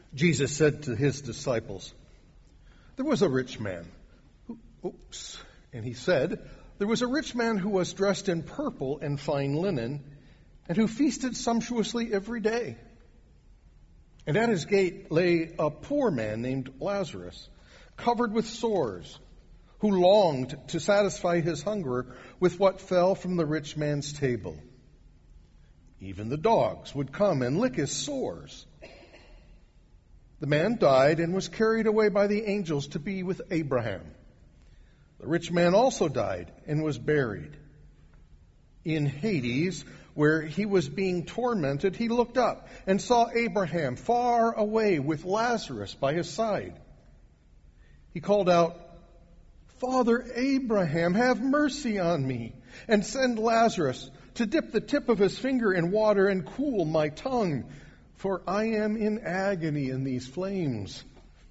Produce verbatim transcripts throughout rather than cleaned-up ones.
Jesus said to his disciples, "There was a rich man who, oops, and he said, there was a rich man who was dressed in purple and fine linen, and who feasted sumptuously every day. And at his gate lay a poor man named Lazarus, covered with sores, who longed to satisfy his hunger with what fell from the rich man's table. Even the dogs would come and lick his sores. The man died and was carried away by the angels to be with Abraham. The rich man also died and was buried. In Hades, where he was being tormented, he looked up and saw Abraham far away with Lazarus by his side. He called out, 'Father Abraham, have mercy on me, and send Lazarus to dip the tip of his finger in water and cool my tongue, for I am in agony in these flames.'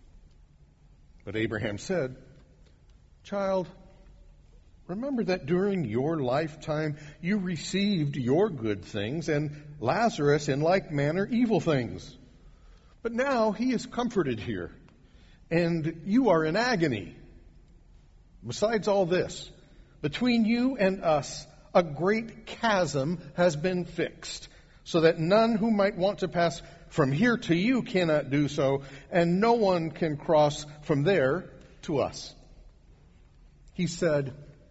But Abraham said, 'Child, remember that during your lifetime you received your good things, and Lazarus in like manner evil things. But now he is comforted here, and you are in agony. Besides all this, between you and us a great chasm has been fixed, so that none who might want to pass from here to you cannot do so, and no one can cross from there to us.' He said,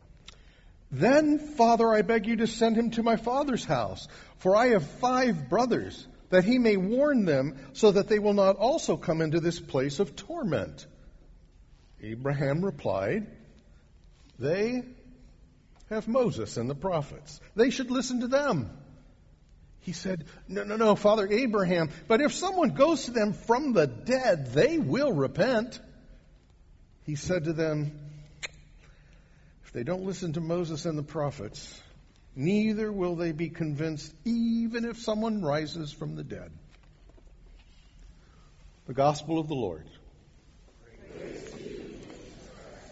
'Then, Father, I beg you to send him to my father's house, for I have five brothers, that he may warn them, so that they will not also come into this place of torment.' Abraham replied, 'They have Moses and the prophets. They should listen to them.' He said, 'No, no, no, Father Abraham, but if someone goes to them from the dead, they will repent.' He said to them, 'If they don't listen to Moses and the prophets, neither will they be convinced, even if someone rises from the dead.'" The Gospel of the Lord. Praise to you, Jesus Christ.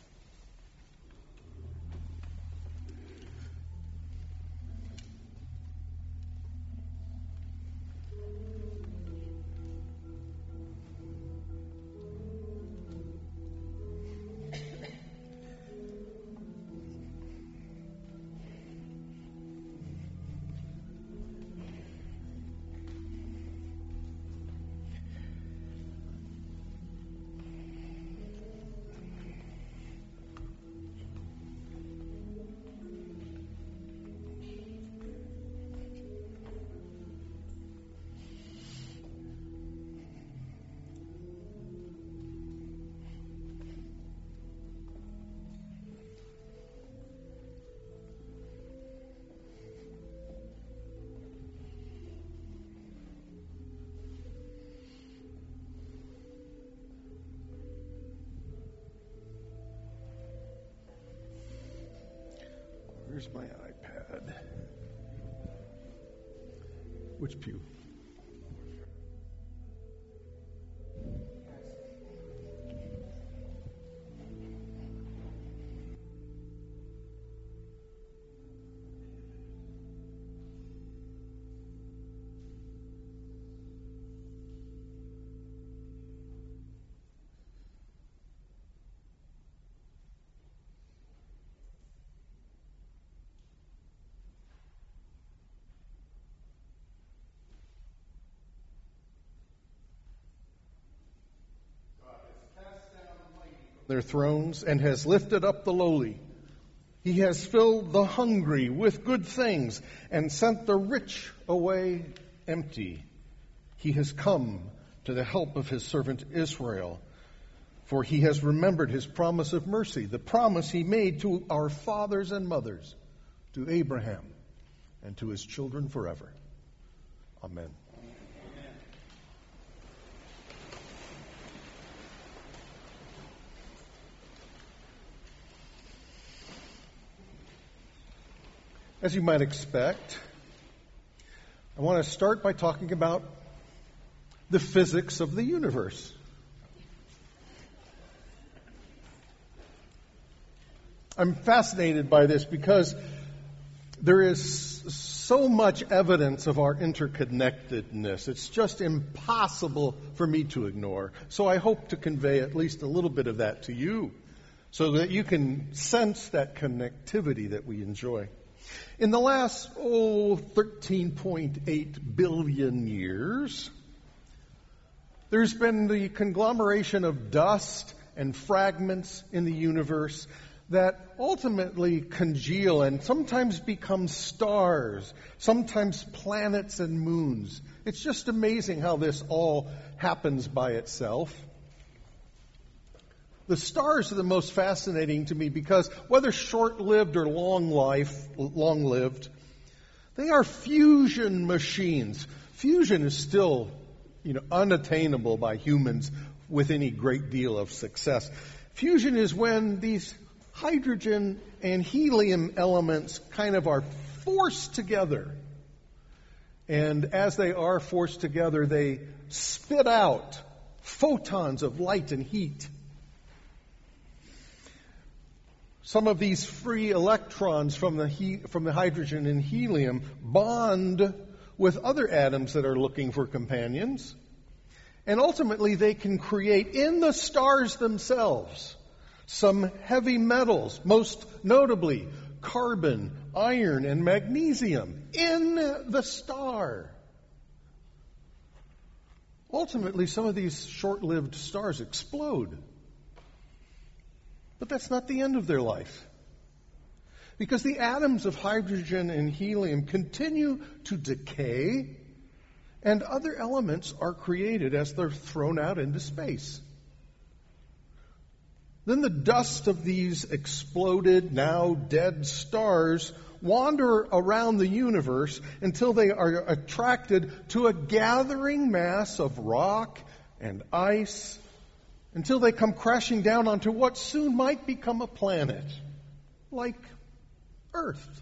Where's my iPad? Which pew? Their thrones and has lifted up the lowly. He has filled the hungry with good things and sent the rich away empty. He has come to the help of his servant Israel, for he has remembered his promise of mercy, the promise he made to our fathers and mothers, to Abraham and to his children forever. Amen. As you might expect, I want to start by talking about the physics of the universe. I'm fascinated by this because There is so much evidence of our interconnectedness. It's just impossible for me to ignore. So I hope to convey at least a little bit of that to you so that you can sense that connectivity that we enjoy. In the last, oh, thirteen point eight billion years, there's been the conglomeration of dust and fragments in the universe that ultimately congeal and sometimes become stars, sometimes planets and moons. It's just amazing how this all happens by itself. The stars are the most fascinating to me because whether short-lived or long life, long-lived, they are fusion machines. Fusion is still, you know, unattainable by humans with any great deal of success. Fusion is when these hydrogen and helium elements kind of are forced together. And as they are forced together, they spit out photons of light and heat. Some of these free electrons from the he- from the hydrogen and helium bond with other atoms that are looking for companions. And ultimately, they can create in the stars themselves some heavy metals, most notably carbon, iron, and magnesium in the star. Ultimately, some of these short-lived stars explode. But that's not the end of their life. Because the atoms of hydrogen and helium continue to decay, and other elements are created as they're thrown out into space. Then the dust of these exploded, now dead stars wander around the universe until they are attracted to a gathering mass of rock and ice, until they come crashing down onto what soon might become a planet, like Earth.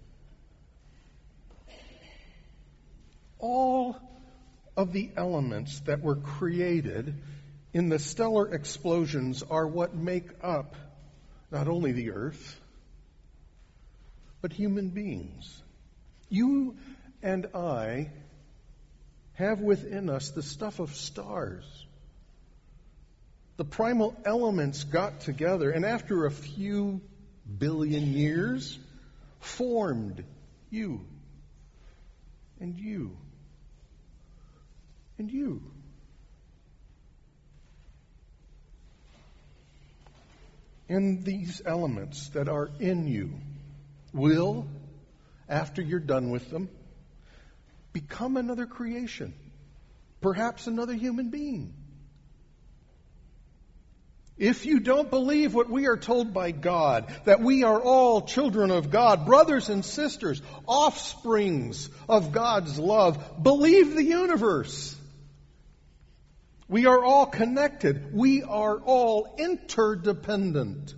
All of the elements that were created in the stellar explosions are what make up not only the Earth, but human beings. You and I have within us the stuff of stars. The primal elements got together, and after a few billion years, formed you, and you, and you. And these elements that are in you will, after you're done with them, become another creation, perhaps another human being. If you don't believe what we are told by God, that we are all children of God, brothers and sisters, offsprings of God's love, believe the universe. We are all connected. We are all interdependent.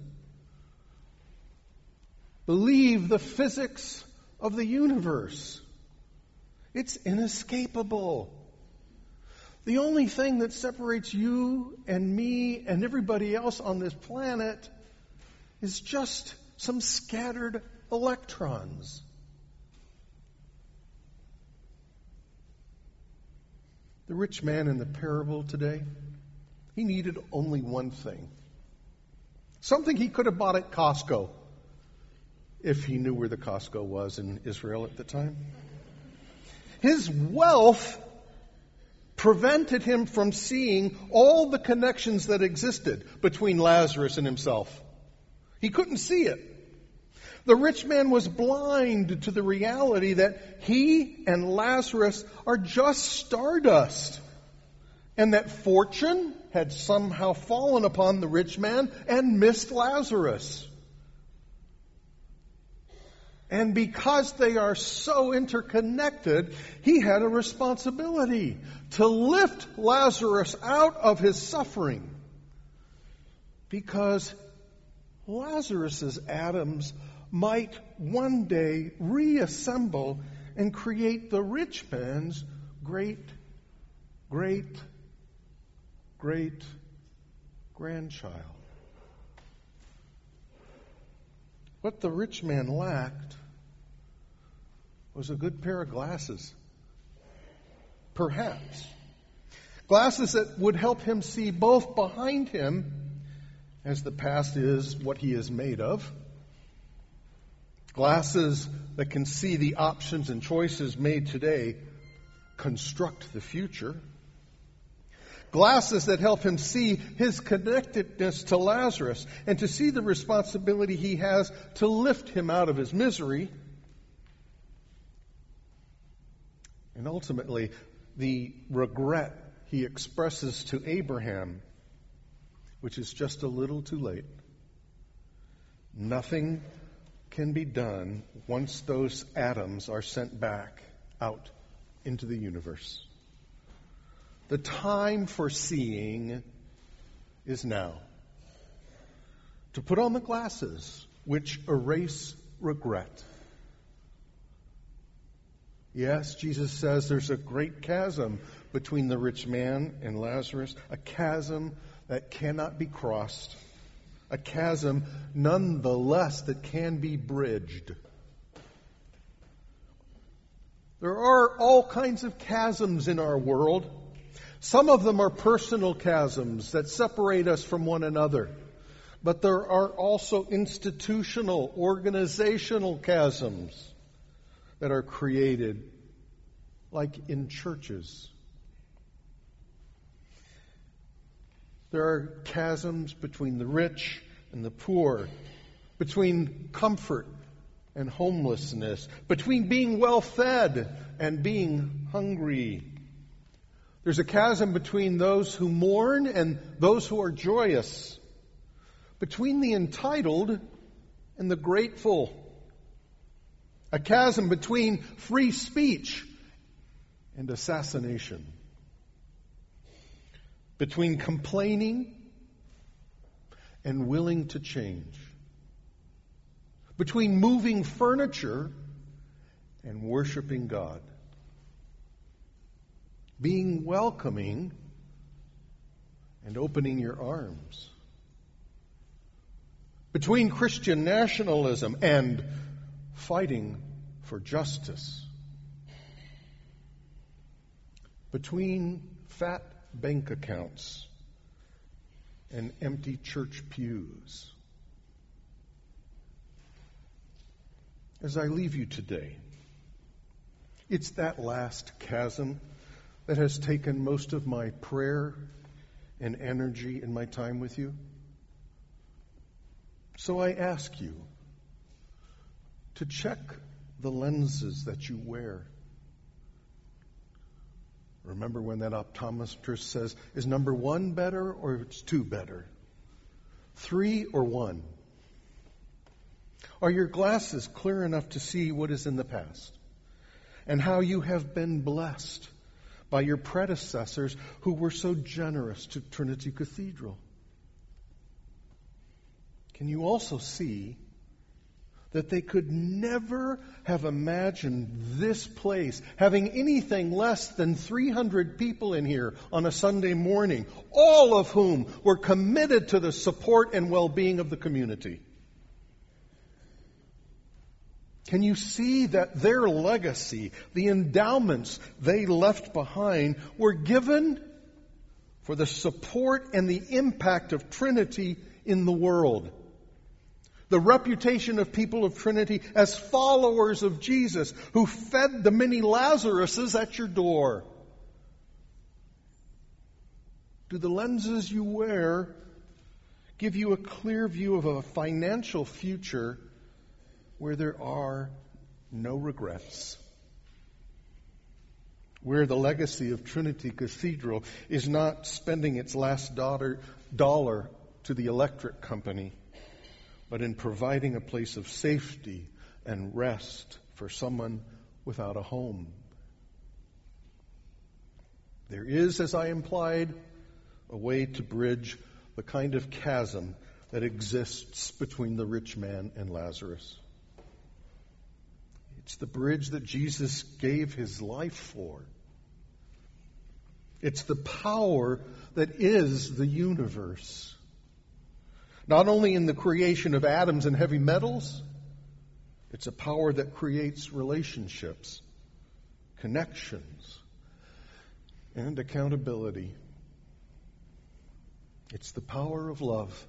Believe the physics of the universe. It's inescapable. The only thing that separates you and me and everybody else on this planet is just some scattered electrons. The rich man in the parable today, he needed only one thing. Something he could have bought at Costco, if he knew where the Costco was in Israel at the time. His wealth prevented him from seeing all the connections that existed between Lazarus and himself. He couldn't see it. The rich man was blind to the reality that he and Lazarus are just stardust, and that fortune had somehow fallen upon the rich man and missed Lazarus. And because they are so interconnected, he had a responsibility to lift Lazarus out of his suffering. Because Lazarus's atoms might one day reassemble and create the rich man's great, great, great grandchild. What the rich man lacked was a good pair of glasses. Perhaps. Glasses that would help him see both behind him, as the past is what he is made of. Glasses that can see the options and choices made today construct the future. Glasses that help him see his connectedness to Lazarus and to see the responsibility he has to lift him out of his misery. And ultimately, the regret he expresses to Abraham, which is just a little too late. Nothing can be done once those atoms are sent back out into the universe. The time for seeing is now. To put on the glasses which erase regret. Yes, Jesus says there's a great chasm between the rich man and Lazarus, a chasm that cannot be crossed, a chasm nonetheless that can be bridged. There are all kinds of chasms in our world. Some of them are personal chasms that separate us from one another. But there are also institutional, organizational chasms that are created, like in churches. There are chasms between the rich and the poor, between comfort and homelessness, between being well-fed and being hungry. There's a chasm between those who mourn and those who are joyous, between the entitled and the grateful. A chasm between free speech and assassination. Between complaining and willing to change. Between moving furniture and worshiping God. Being welcoming and opening your arms. Between Christian nationalism and fighting for justice. Between fat bank accounts and empty church pews. As I leave you today, it's that last chasm that has taken most of my prayer and energy in my time with you. So I ask you to check the lenses that you wear. Remember when that optometrist says, is number one better or it's two better? Three or one? Are your glasses clear enough to see what is in the past and how you have been blessed by your predecessors who were so generous to Trinity Cathedral? Can you also see that they could never have imagined this place having anything less than three hundred people in here on a Sunday morning, all of whom were committed to the support and well-being of the community? Can you see that their legacy, the endowments they left behind, were given for the support and the impact of Trinity in the world? The reputation of people of Trinity as followers of Jesus who fed the many Lazaruses at your door. Do the lenses you wear give you a clear view of a financial future where there are no regrets? Where the legacy of Trinity Cathedral is not spending its last dollar, dollar to the electric company, but in providing a place of safety and rest for someone without a home. There is, as I implied, a way to bridge the kind of chasm that exists between the rich man and Lazarus. It's the bridge that Jesus gave his life for. It's the power that is the universe. Not only in the creation of atoms and heavy metals, It's a power that creates relationships, connections, and accountability. It's the power of love.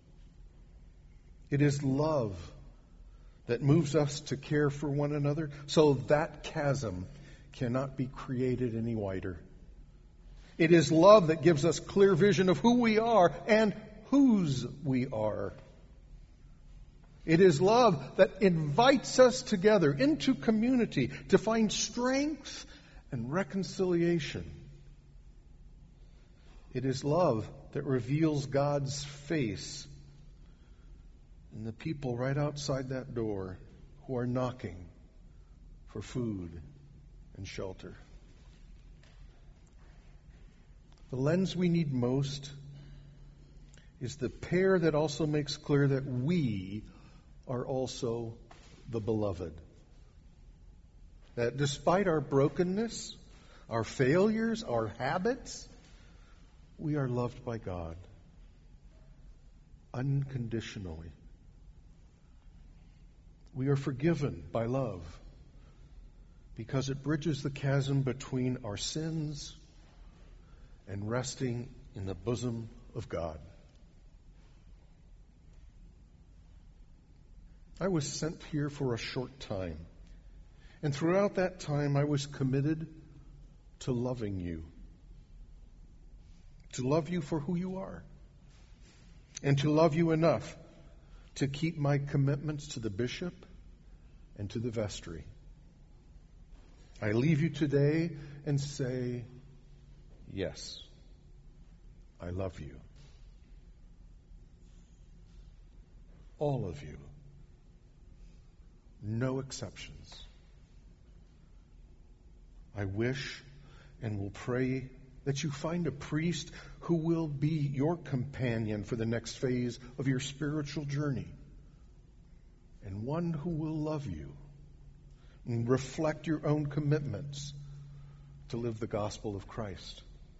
It is love that moves us to care for one another, so that chasm cannot be created any wider. It is love that gives us clear vision of who we are and whose we are. It is love that invites us together into community to find strength and reconciliation. It is love that reveals God's face in the people right outside that door who are knocking for food and shelter. The lens we need most is the pair that also makes clear that we are also the beloved. That despite our brokenness, our failures, our habits, we are loved by God unconditionally. We are forgiven by love because it bridges the chasm between our sins and resting in the bosom of God. I was sent here for a short time, and throughout that time I was committed to loving you, to love you for who you are, and to love you enough to keep my commitments to the bishop and to the vestry. I leave you today and say, yes, I love you. All of you. No exceptions. I wish and will pray that you find a priest who will be your companion for the next phase of your spiritual journey, and one who will love you and reflect your own commitments to live the gospel of Christ.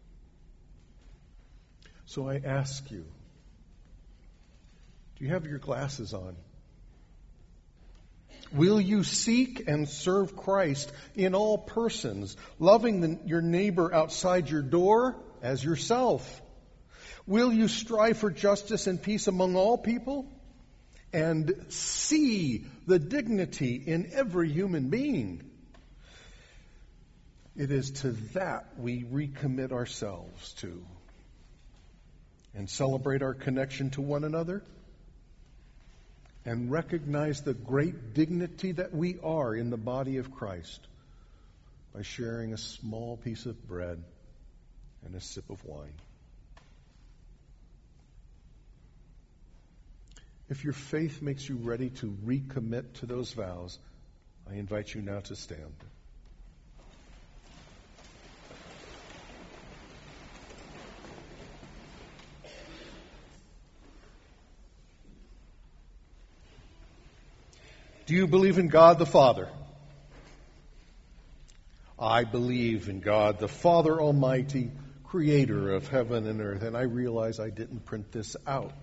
So I ask you, do you have your glasses on? Will you seek and serve Christ in all persons, loving the, your neighbor outside your door as yourself? Will you strive for justice and peace among all people and see the dignity in every human being? It is to that we recommit ourselves to and celebrate our connection to one another and recognize the great dignity that we are in the body of Christ by sharing a small piece of bread and a sip of wine. If your faith makes you ready to recommit to those vows, I invite you now to stand. Do you believe in God the Father? I believe in God the Father Almighty, creator of heaven and earth. And I realize I didn't print this out.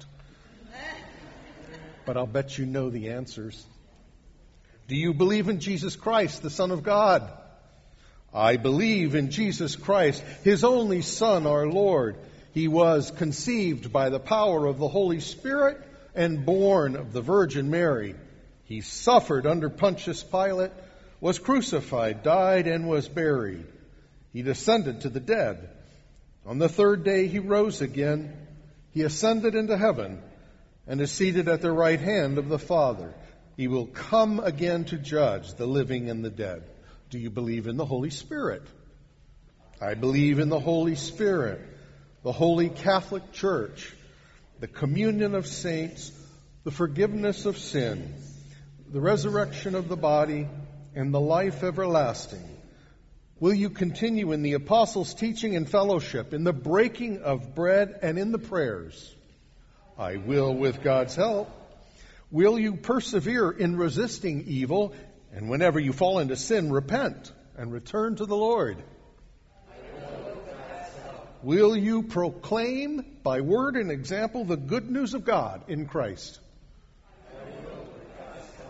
But I'll bet you know the answers. Do you believe in Jesus Christ, the Son of God? I believe in Jesus Christ, His only Son, our Lord. He was conceived by the power of the Holy Spirit and born of the Virgin Mary. He suffered under Pontius Pilate, was crucified, died, and was buried. He descended to the dead. On the third day he rose again. He ascended into heaven and is seated at the right hand of the Father. He will come again to judge the living and the dead. Do you believe in the Holy Spirit? I believe in the Holy Spirit, the Holy Catholic Church, the communion of saints, the forgiveness of sin, the resurrection of the body, and the life everlasting. Will you continue in the apostles' teaching and fellowship, in the breaking of bread, and in the prayers? I will with God's help. Will you persevere in resisting evil, and whenever you fall into sin, repent and return to the Lord? I will with God's help. Will you proclaim by word and example the good news of God in Christ?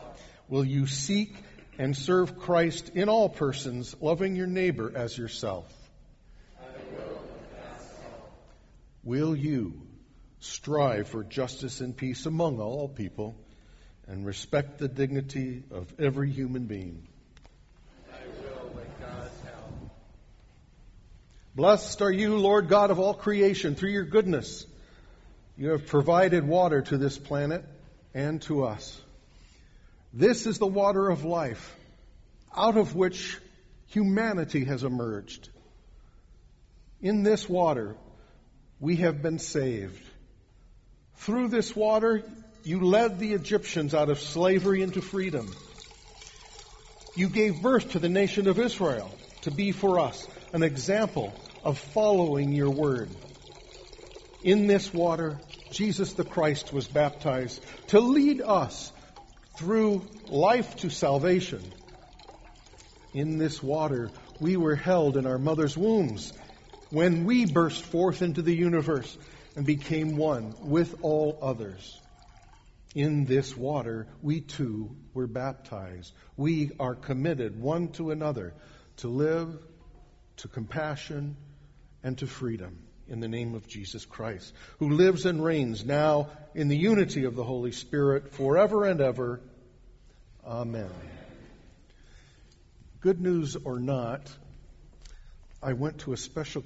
will you seek and serve Christ in all persons, loving your neighbor as yourself? I will, with God's help. Will you strive for justice and peace among all people and respect the dignity of every human being? I will, with God's help. Blessed are you, Lord God of all creation, through your goodness. You have provided water to this planet and to us. This is the water of life, out of which humanity has emerged. In this water, we have been saved. Through this water, you led the Egyptians out of slavery into freedom. You gave birth to the nation of Israel to be for us an example of following your word. In this water, Jesus the Christ was baptized to lead us through life to salvation. In this water, we were held in our mother's wombs when we burst forth into the universe and became one with all others. In this water, we too were baptized. We are committed one to another to live, to compassion, and to freedom in the name of Jesus Christ, who lives and reigns now in the unity of the Holy Spirit forever and ever. Amen. Good news or not, I went to a special